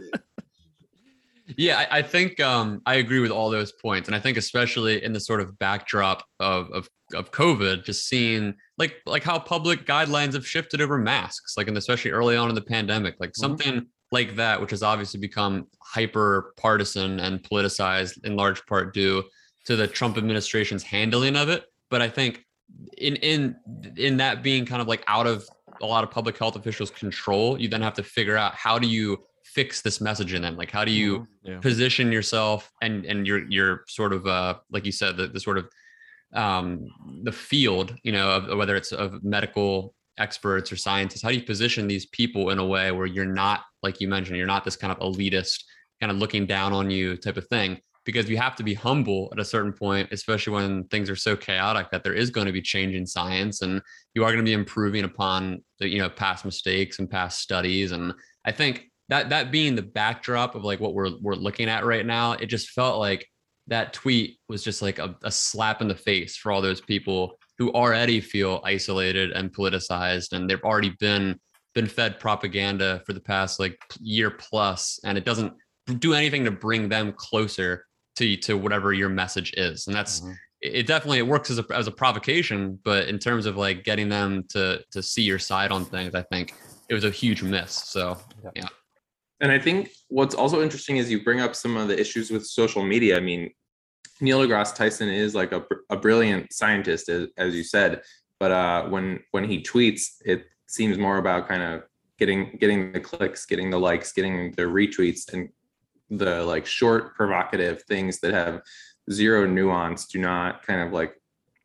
Yeah, I, I think um, I agree with all those points, and I think especially in the sort of backdrop of of of COVID, just seeing like like how public guidelines have shifted over masks, like and especially early on in the pandemic, like Mhm. something like that, which has obviously become hyper partisan and politicized in large part due to the Trump administration's handling of it. But I think in in in that being kind of like out of a lot of public health officials' control, you then have to figure out how do you fix this messaging then, like how do you Yeah. position yourself and and your your sort of uh like you said, the, the sort of um the field, you know, of whether it's of medical experts or scientists, how do you position these people in a way where you're not, like you mentioned, you're not this kind of elitist kind of looking down on you type of thing, because you have to be humble at a certain point, especially when things are so chaotic that there is going to be change in science and you are going to be improving upon the, you know, past mistakes and past studies. And I think that that being the backdrop of like what we're we're looking at right now, it just felt like that tweet was just like a, a slap in the face for all those people who already feel isolated and politicized, and they've already been been fed propaganda for the past like year plus, and it doesn't do anything to bring them closer to to whatever your message is. And that's Mhm. it definitely it works as a as a provocation, but in terms of like getting them to to see your side on things, I think it was a huge miss. So yeah. And I think what's also interesting is you bring up some of the issues with social media. I mean, Neil deGrasse Tyson is like a, a brilliant scientist, as, as you said, but uh, when when he tweets, it seems more about kind of getting getting the clicks, getting the likes, getting the retweets, and the like short provocative things that have zero nuance do not kind of like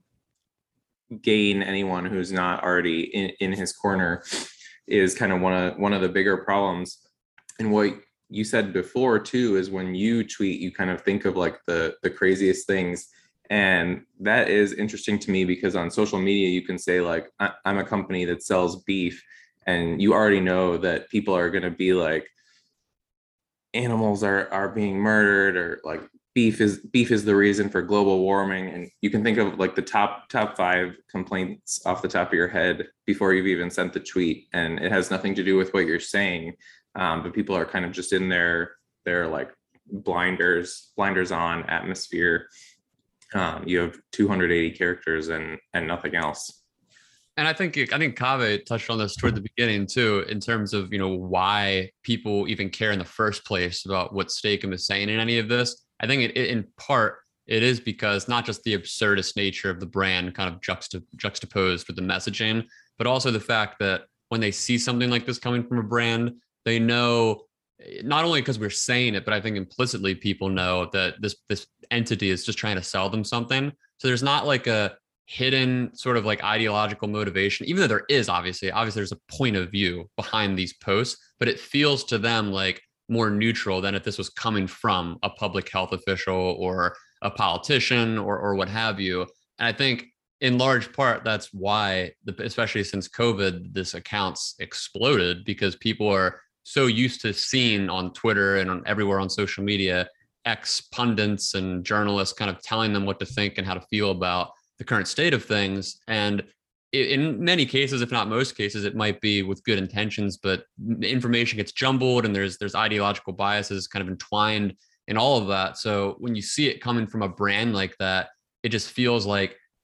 gain anyone who's not already in, in his corner is kind of one of one of the bigger problems. And what you said before too is when you tweet, you kind of think of like the the craziest things. And that is interesting to me because on social media, you can say like, I- I'm a company that sells beef, and you already know that people are going to be like, animals are are being murdered, or like beef is beef is the reason for global warming. And you can think of like the top top five complaints off the top of your head before you've even sent the tweet, and it has nothing to do with what you're saying. Um, but people are kind of just in their their like blinders blinders on atmosphere. Um, you have two hundred eighty characters and and nothing else. And I think I think Kaveh touched on this toward the beginning too, in terms of, you know, why people even care in the first place about what Stakem is saying in any of this. I think it, it in part it is because not just the absurdist nature of the brand kind of juxta, juxtaposed with the messaging, but also the fact that when they see something like this coming from a brand, they know, not only because we're saying it, but I think implicitly people know that this this entity is just trying to sell them something. So there's not like a hidden sort of like ideological motivation, even though there is obviously obviously there's a point of view behind these posts, but it feels to them like more neutral than if this was coming from a public health official or a politician or or what have you. And I think in large part that's why the, especially since COVID, this accounts exploded, because people are so used to seeing on Twitter and on everywhere on social media ex pundits and journalists kind of telling them what to think and how to feel about the current state of things. And in many cases, if not most cases, it might be with good intentions, but information gets jumbled and there's there's ideological biases kind of entwined in all of that. So when you see it coming from a brand like that, it just feels like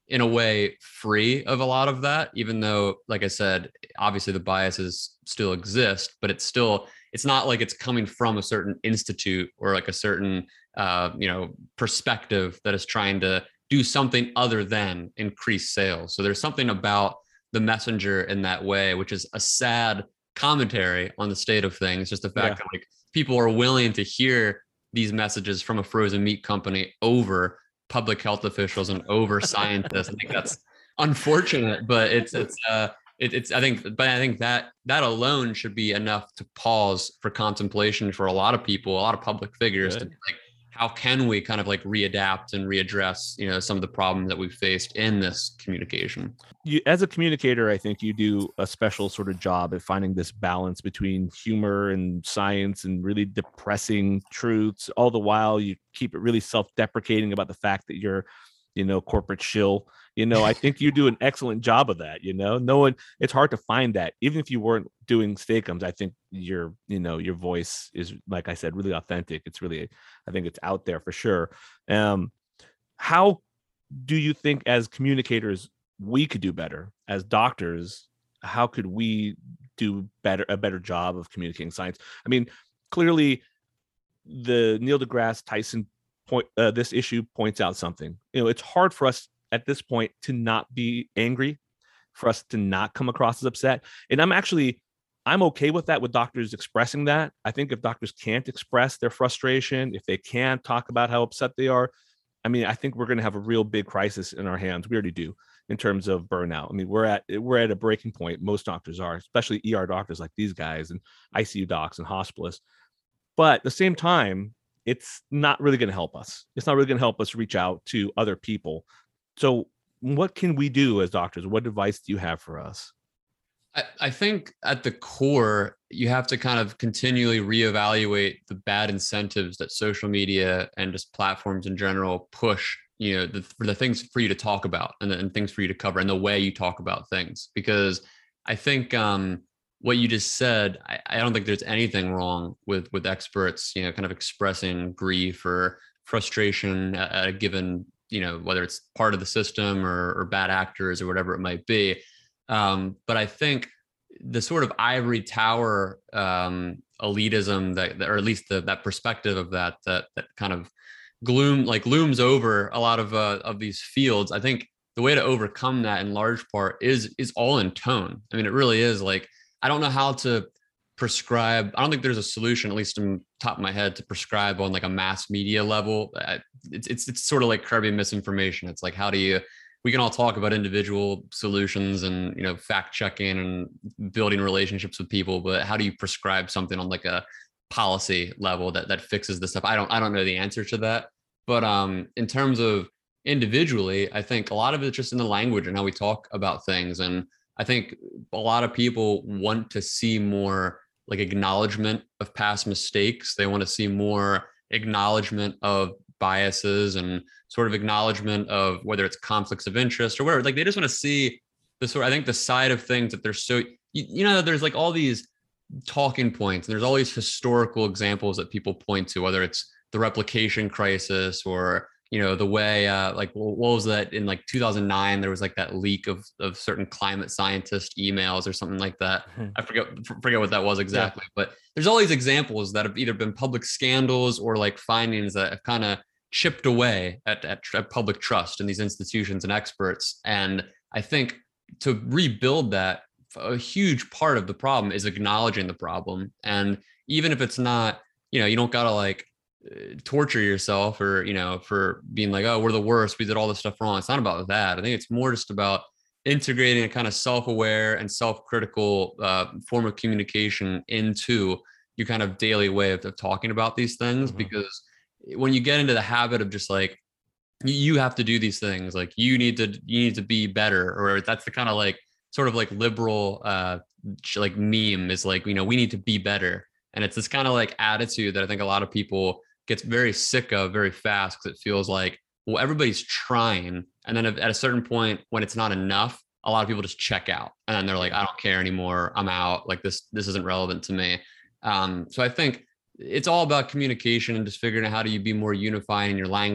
in a way free of a lot of that, even though, like I said, obviously the biases still exist, but it's still, it's not like it's coming from a certain institute or like a certain, uh, you know, perspective that is trying to do something other than increase sales. So there's something about the messenger in that way, which is a sad commentary on the state of things. Just the fact yeah. that like people are willing to hear these messages from a frozen meat company over public health officials and over scientists. I think that's unfortunate, but it's it's uh it, it's I think but I think that that alone should be enough to pause for contemplation for a lot of people, a lot of public figures Good. to be like, how can we kind of like readapt and readdress, you know, some of the problems that we've faced in this communication? You, as a communicator, I think you do a special sort of job at finding this balance between humor and science and really depressing truths. All the while, you keep it really self-deprecating about the fact that you're, you know, corporate shill. You know, I think you do an excellent job of that. You know, no one, it's hard to find that. Even if you weren't doing Steak-umms, I think your, you know, your voice is, like I said, really authentic. It's really, I think it's out there for sure. Um, how do you think as communicators we could do better? As doctors, how could we do better, a better job of communicating science? I mean, clearly the Neil deGrasse Tyson point, uh, this issue points out something. You know, it's hard for us at this point to not be angry, for us to not come across as upset. And I'm actually, I'm okay with that, with doctors expressing that. I think if doctors can't express their frustration, if they can't talk about how upset they are, I mean, I think we're going to have a real big crisis in our hands. We already do in terms of burnout. I mean, we're at, we're at a breaking point. Most doctors are, especially E R doctors like these guys and I C U docs and hospitalists. But at the same time, it's not really going to help us. It's not really going to help us reach out to other people. So what can we do as doctors? What advice do you have for us? I, I think at the core, you have to kind of continually reevaluate the bad incentives that social media and just platforms in general push, you know, the, for the things for you to talk about and, and things for you to cover and the way you talk about things. Because I think um, what you just said, I, I don't think there's anything wrong with, with experts, you know, kind of expressing grief or frustration at, at a given, you know, whether it's part of the system or, or bad actors or whatever it might be. Um, but I think the sort of ivory tower um, elitism that, or at least the, that perspective of that, that, that kind of gloom, like looms over a lot of, uh, of these fields. I think the way to overcome that in large part is, is all in tone. I mean, it really is. Like, I don't know how to prescribe. I don't think there's a solution, at least in top of my head, to prescribe on like a mass media level. It's, it's, it's sort of like curbing misinformation. It's like, how do you, we can all talk about individual solutions and, you know, fact checking and building relationships with people, but how do you prescribe something on like a policy level that, that fixes this stuff? I don't, I don't know the answer to that. But um, in terms of individually, I think a lot of it's just in the language and how we talk about things. And I think a lot of people want to see more like acknowledgement of past mistakes. They want to see more acknowledgement of biases and sort of acknowledgement of whether it's conflicts of interest or whatever. Like they just want to see the sort, I think the side of things that they're so, you, you know, there's like all these talking points and there's all these historical examples that people point to, whether it's the replication crisis or, you know, the way uh, like, what was that in like two thousand nine, there was like that leak of, of certain climate scientist emails or something like that. Mm-hmm. I forget, forget what that was exactly, yeah. But there's all these examples that have either been public scandals or like findings that have kind of chipped away at, at, at public trust in these institutions and experts. And I think to rebuild that, a huge part of the problem is acknowledging the problem. And even if it's not, you know, you don't gotta like torture yourself or, you know, for being like, oh, we're the worst, we did all this stuff wrong. It's not about that. I think it's more just about integrating a kind of self-aware and self-critical uh, form of communication into your kind of daily way of, of talking about these things. Mm-hmm. Because when you get into the habit of just like, you have to do these things, like you need to, you need to be better, or that's the kind of like, sort of like liberal, uh, like meme is like, you know, we need to be better. And it's this kind of like attitude that I think a lot of people gets very sick of very fast, because it feels like, well, everybody's trying. And then at a certain point when it's not enough, a lot of people just check out and then they're like, I don't care anymore. I'm out. Like this, this isn't relevant to me. Um, so I think it's all about communication and just figuring out how do you be more unifying in your language.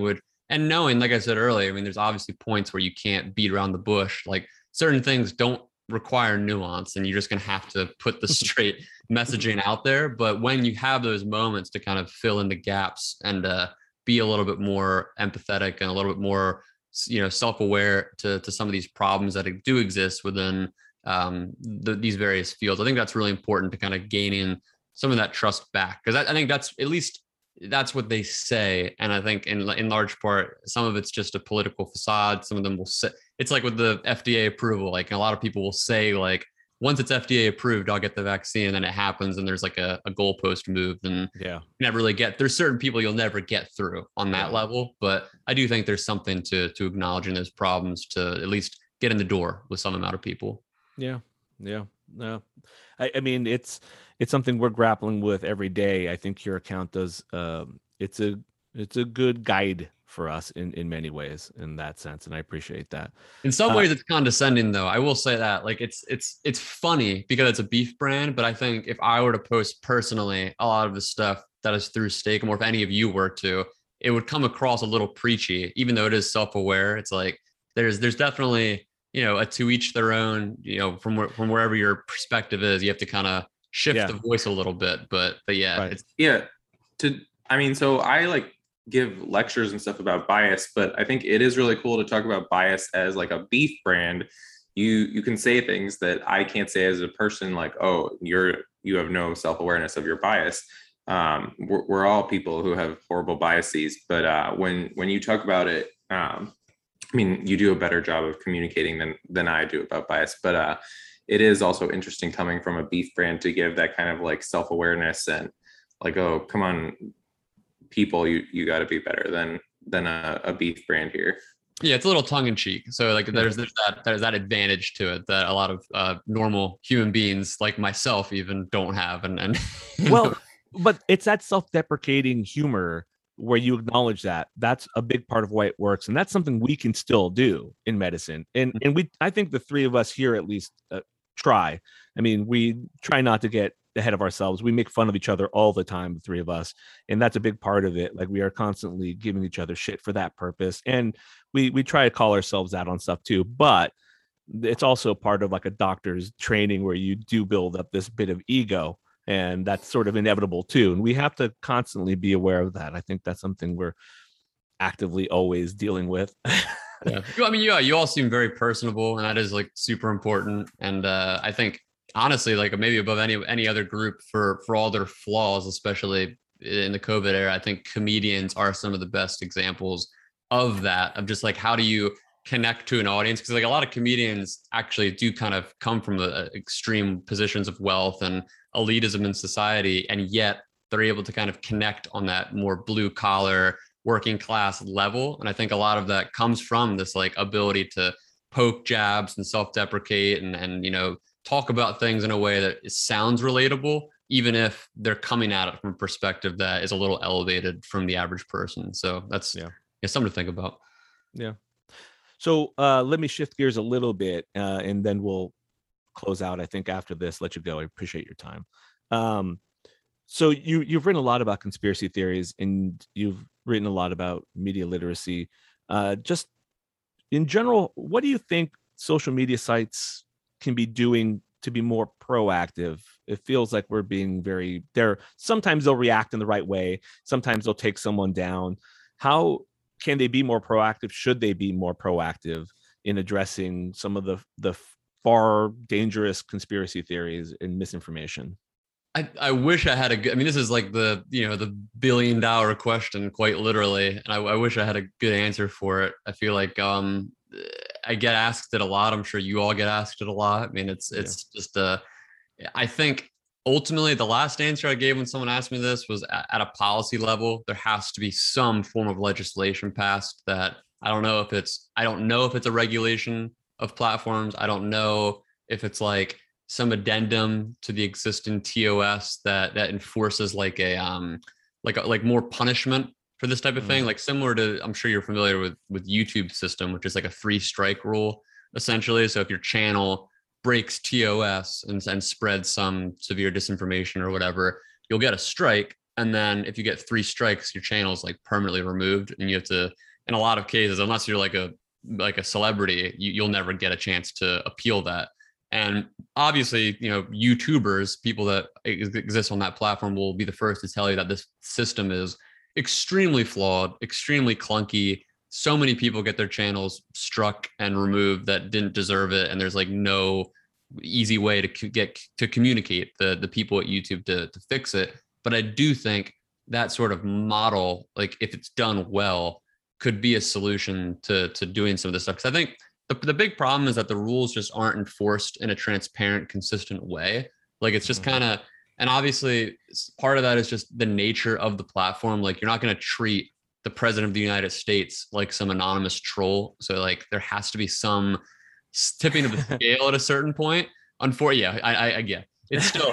and knowing, like I said earlier, I mean, there's obviously points where you can't beat around the bush. Like certain things don't require nuance, and you're just going to have to put the straight messaging out there. But when you have those moments to kind of fill in the gaps and uh, be a little bit more empathetic and a little bit more, you know, self-aware to, to some of these problems that do exist within um, the, these various fields, I think that's really important to kind of gaining some of that trust back. Because I, I think that's at least that's what they say. And I think in, in large part, some of it's just a political facade. Some of them will say, it's like with the F D A approval, like a lot of people will say like, once it's F D A approved, I'll get the vaccine, and then it happens and there's like a, a goalpost moved, and Yeah. never really get, there's certain people you'll never get through on that Yeah. level. But I do think there's something to, to acknowledging those problems to at least get in the door with some amount of people. Yeah. Yeah. No, I, I mean, it's, it's something we're grappling with every day. I think your account does, um, it's a, it's a good guide for us in, in many ways in that sense. And I appreciate that. In some Uh, ways it's condescending though. I will say that like, it's, it's, it's funny because it's a beef brand, but I think if I were to post personally, a lot of the stuff that is through Steak, or if any of you were to, it would come across a little preachy, even though it is self-aware. It's like, there's, there's definitely, you know, a to each their own, you know, from where, from wherever your perspective is, you have to kind of shift Yeah. the voice a little bit, but, but yeah, Right. it's, Yeah. To, I mean, so I like give lectures and stuff about bias, but I think it is really cool to talk about bias as like a beef brand. You, you can say things that I can't say as a person, like, oh, you're, you have no self-awareness of your bias. Um, we're, we're all people who have horrible biases, but uh, when, when you talk about it, um, I mean, you do a better job of communicating than, than I do about bias, but uh, it is also interesting coming from a beef brand to give that kind of like self-awareness and like, oh, come on, people, you, you got to be better than, than a, a beef brand here. yeah, it's a little tongue in cheek. So like there's, there's that, there's that advantage to it that a lot of uh, normal human beings like myself even don't have. And, and Well, but it's that self-deprecating humor where you acknowledge that that's a big part of why it works, and that's something we can still do in medicine. And and we, I think the three of us here at least uh, try. I mean, we try not to get ahead of ourselves. We make fun of each other all the time, the three of us, and that's a big part of it. Like we are constantly giving each other shit for that purpose, and we we try to call ourselves out on stuff too. But it's also part of like a doctor's training where you do build up this bit of ego. And that's sort of inevitable too. And we have to constantly be aware of that. I think that's something we're actively always dealing with. yeah. I mean, yeah, you all seem very personable, and that is like super important. And uh, I think honestly, like maybe above any any other group for for all their flaws, especially in the COVID era, I think comedians are some of the best examples of that. Of just like, how do you connect to an audience? Because like a lot of comedians actually do kind of come from the extreme positions of wealth and elitism in society, and yet they're able to kind of connect on that more blue collar working class level. And I think a lot of that comes from this like ability to poke jabs and self-deprecate and and you know talk about things in a way that sounds relatable, even if they're coming at it from a perspective that is a little elevated from the average person. So that's Yeah. yeah, something to think about. Yeah. So uh, let me shift gears a little bit, uh, and then we'll close out. I think after this, let you go. I appreciate your time. Um, so you you've written a lot about conspiracy theories, and you've written a lot about media literacy. Uh, just in general, what do you think social media sites can be doing to be more proactive? It feels like we're being very there. Sometimes they'll react in the right way. Sometimes they'll take someone down. How can they be more proactive? Should they be more proactive in addressing some of the the far dangerous conspiracy theories and misinformation? I, I wish I had a good, I mean, this is like the, you know, the billion dollar question, quite literally. And I, I wish I had a good answer for it. I feel like um, I get asked it a lot. I'm sure you all get asked it a lot. I mean, it's, it's yeah. just, uh, I think ultimately the last answer I gave when someone asked me this was at, at a policy level, there has to be some form of legislation passed that I don't know if it's, I don't know if it's a regulation of platforms. I don't know if it's like some addendum to the existing T O S that that enforces like a um like a, like more punishment for this type of thing, like similar to, I'm sure you're familiar with with YouTube system, which is like a three strike rule essentially. So if your channel breaks T O S and, and spreads some severe disinformation or whatever, you'll get a strike. And then if you get three strikes, your channel is like permanently removed and you have to in a lot of cases, unless you're like a like a celebrity, you, you'll never get a chance to appeal that. And obviously, you know, YouTubers, people that exist on that platform will be the first to tell you that this system is extremely flawed, extremely clunky. So many people get their channels struck and removed that didn't deserve it. And there's like no easy way to get to communicate the, the people at YouTube to, to fix it. But I do think that sort of model, like if it's done well, could be a solution to, to doing some of this stuff. Because I think The, the big problem is that the rules just aren't enforced in a transparent, consistent way. Like it's just mm-hmm. kind of, and obviously part of that is just the nature of the platform. Like you're not going to treat the president of the United States like some anonymous troll. So like there has to be some tipping of the scale at a certain point. Unfortunately, yeah, I, I, I get it's still.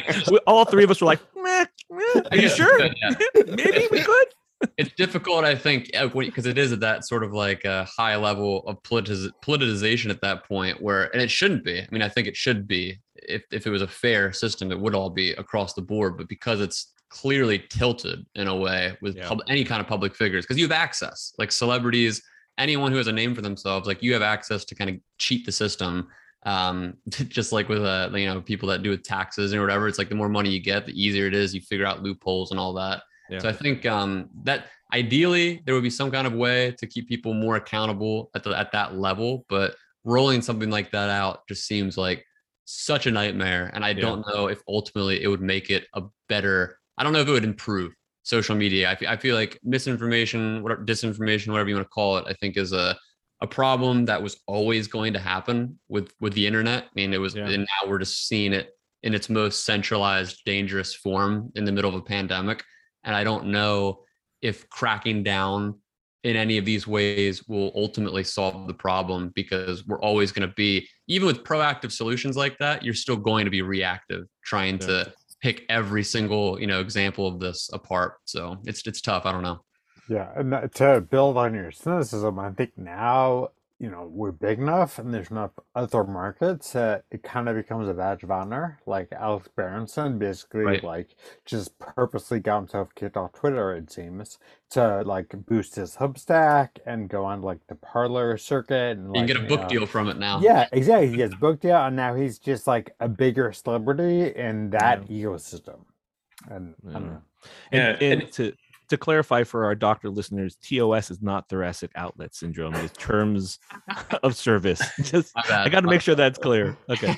All three of us were like, meh, meh, are you yeah, sure? Yeah. Maybe we could. It's difficult, I think, because it is at that sort of like a high level of politiz- politicization at that point where, and it shouldn't be. I mean, I think it should be. If, if it was a fair system, it would all be across the board. But because it's clearly tilted in a way with yeah. pub- any kind of public figures, because you have access, like celebrities, anyone who has a name for themselves, like you have access to kind of cheat the system. Um, just like with, uh, you know, people that do with taxes or whatever, it's like the more money you get, the easier it is. You figure out loopholes and all that. Yeah. So I think um, that ideally there would be some kind of way to keep people more accountable at the, at that level, but rolling something like that out just seems like such a nightmare. And I yeah. don't know if ultimately it would make it a better, I don't know if it would improve social media. I, f- I feel like misinformation, whatever, disinformation, whatever you want to call it, I think is a, a problem that was always going to happen with, with the internet. I mean, it was, yeah. and now we're just seeing it in its most centralized, dangerous form in the middle of a pandemic. And I don't know if cracking down in any of these ways will ultimately solve the problem, because we're always going to be, even with proactive solutions like that, you're still going to be reactive, trying yeah. to pick every single, you know, example of this apart. So it's it's tough. I don't know. Yeah, and that, to build on your cynicism, I think now, you know, we're big enough and there's enough other markets that it kind of becomes a badge of honor. Like Alex Berenson basically right. like just purposely got himself kicked off Twitter, it seems, to like boost his Substack and go on like the Parler circuit. And, you like, can get a book know, deal from it now. Yeah, exactly. He gets a book deal and now he's just like a bigger celebrity in that yeah. ecosystem. And yeah. I don't know. And, yeah, and, and to To clarify for our doctor listeners, T O S is not thoracic outlet syndrome. It's terms of service. Just I got to make sure that's clear. Okay.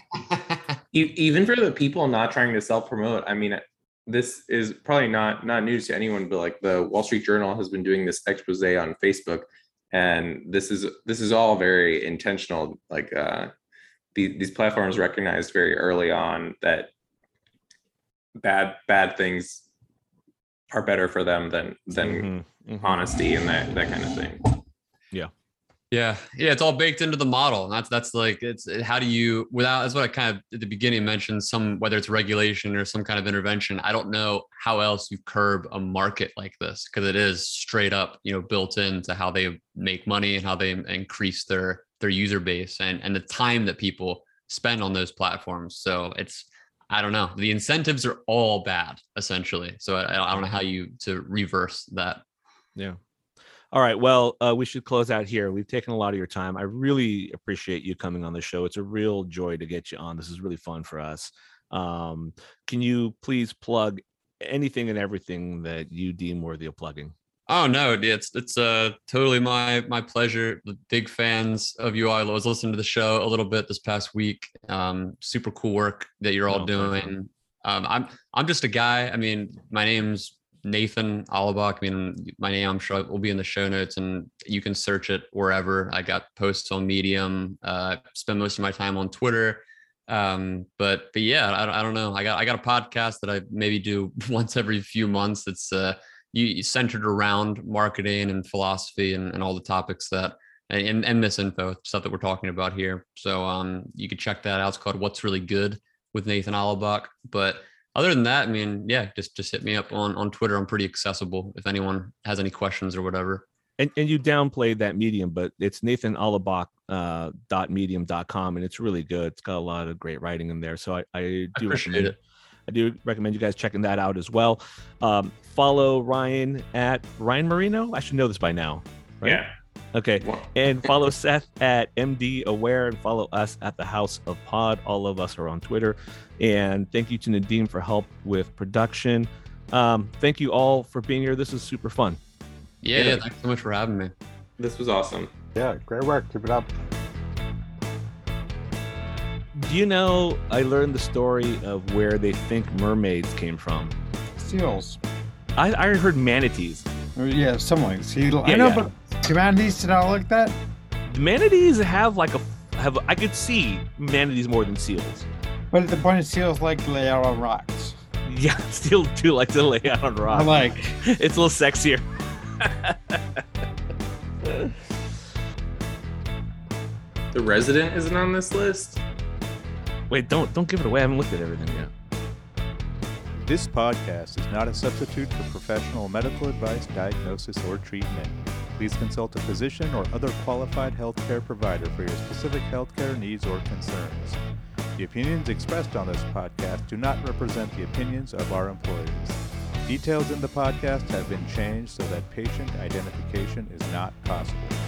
Even for the people not trying to self-promote, I mean, this is probably not not news to anyone, but like the Wall Street Journal has been doing this expose on Facebook, and this is this is all very intentional. Like uh, the, these platforms recognized very early on that bad bad things are better for them than than mm-hmm, mm-hmm. honesty and that that kind of thing. Yeah. Yeah. Yeah. It's all baked into the model. And that's that's like it's how do you without that's what I kind of at the beginning mentioned, some whether it's regulation or some kind of intervention. I don't know how else you curb a market like this, because it is straight up, you know, built into how they make money and how they increase their their user base and, and the time that people spend on those platforms. So it's I don't know. The incentives are all bad, essentially. So I, I don't know how you to reverse that. Yeah. All right. Well, uh, we should close out here. We've taken a lot of your time. I really appreciate you coming on the show. It's a real joy to get you on. This is really fun for us. Um, can you please plug anything and everything that you deem worthy of plugging? Oh no, it's it's uh totally my my pleasure. Big fans of you all. I was listening to the show a little bit this past week. Um, super cool work that you're all oh, doing. Um, I'm I'm just a guy. I mean, my name's Nathan Alabak. I mean, my name I'm sure will be in the show notes, and you can search it wherever. I got posts on Medium. Uh, spend most of my time on Twitter. Um, but but yeah, I, I don't know. I got I got a podcast that I maybe do once every few months. It's uh. You centered around marketing and philosophy and, and all the topics that and, and misinfo stuff that we're talking about here. So um, you could check that out. It's called What's Really Good with Nathan Alabak. But other than that, I mean, yeah, just just hit me up on, on Twitter. I'm pretty accessible if anyone has any questions or whatever. And and you downplayed that Medium, but it's Nathan Alabak uh, dot medium dot com, and it's really good. It's got a lot of great writing in there. So I, I do I appreciate it. I do recommend you guys checking that out as well. Um, follow Ryan at Ryan Marino. I should know this by now. right? Yeah. Okay. Well, And follow Seth at M D Aware and follow us at the House of Pod. All of us are on Twitter. And thank you to Nadim for help with production. Um, thank you all for being here. This is super fun. Yeah, Yeah. yeah. Thanks so much for having me. this was awesome. Yeah, great work. Keep it up. Do you know, I learned the story of where they think mermaids came from. Seals. I, I heard manatees. Or, yeah, something like seal. Yeah, I know, yeah. but humanities did not like that. Manatees have like a, have I could see manatees more than seals. But the point of seals like to lay out on rocks. Yeah, still do like to lay out on I rocks. like. It's a little sexier. The Resident isn't on this list. Wait, don't don't give it away. I haven't looked at everything yet. This podcast is not a substitute for professional medical advice, diagnosis, or treatment. Please consult a physician or other qualified healthcare provider for your specific healthcare needs or concerns. The opinions expressed on this podcast do not represent the opinions of our employees. Details in the podcast have been changed so that patient identification is not possible.